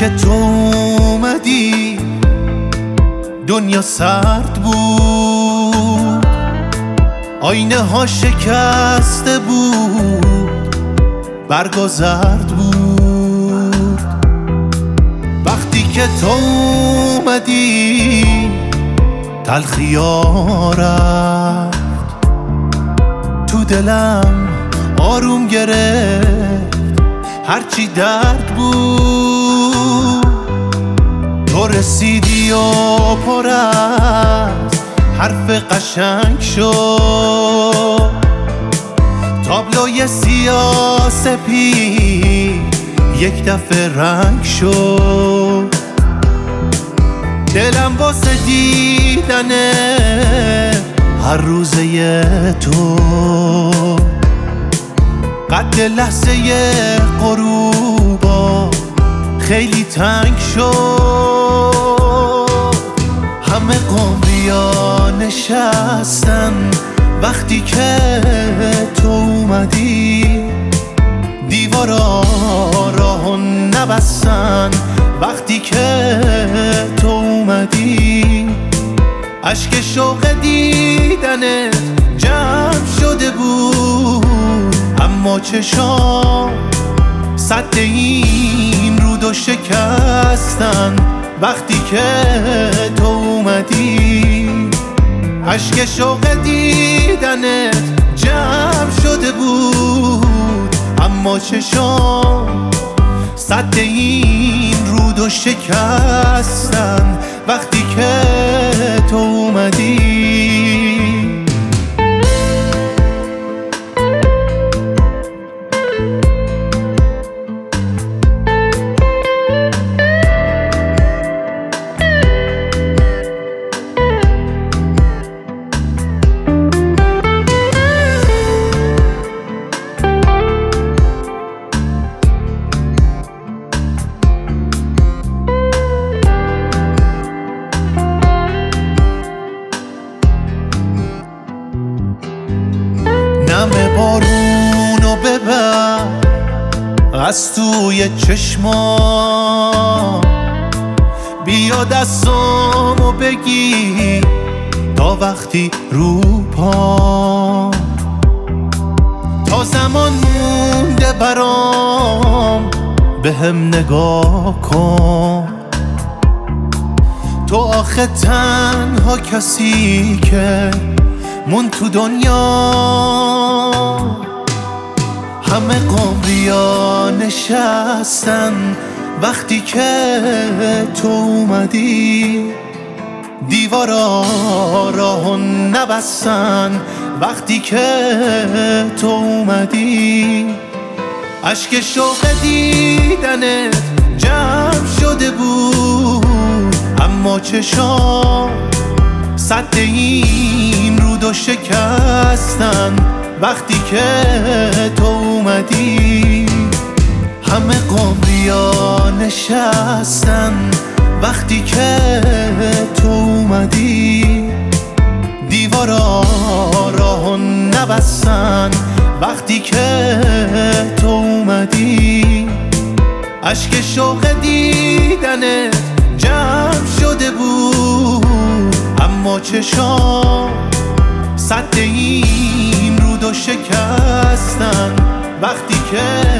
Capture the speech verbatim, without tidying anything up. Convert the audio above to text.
که تو اومدی دنیا سرد بود، آینه ها شکسته بود، برگا زرد بود. وقتی که تو اومدی تلخی ها رفت، تو دلم آروم گرفت هرچی درد بود. تو رسیدی و پر از حرف قشنگ شد، تابلوی سیاه سپید یک دفعه رنگ شد. دلم واسه دیدنه هر روزه تو قد لحظه غروبا خیلی تنگ شد. همه قمریا نشستن وقتی که تو اومدی، دیوارا راهو نبستن وقتی که تو اومدی. اشک شوق دیدنت جمع شده بود، اما چشام سد این رودو شکستن وقتی که تو اومدی. اشک شوق دیدنت جمع شده بود، اما چشام سد این رودو شکستن وقتی که تو اومدی. نم بارونو ببر از توی چشما، بیا دستامو بگیر تا وقتی رو پا. تا زمان مونده برام بهم نگاه کن، تو آخه تنها کسی که مون تو دنیا. همه قمریا نشستن وقتی که تو اومدی، دیوارا راهو نبستن وقتی که تو اومدی. اشک شوق دیدنت جمع شده بود، اما چشام سد این رودو شکستن وقتی که تو اومدی. همه قمریا نشستن وقتی که تو اومدی، دیوارا راهو نبستن وقتی که تو اومدی. اشک شوق دیدنت جمع شده بود، اما چشام سد این رودو شکستن وقتی که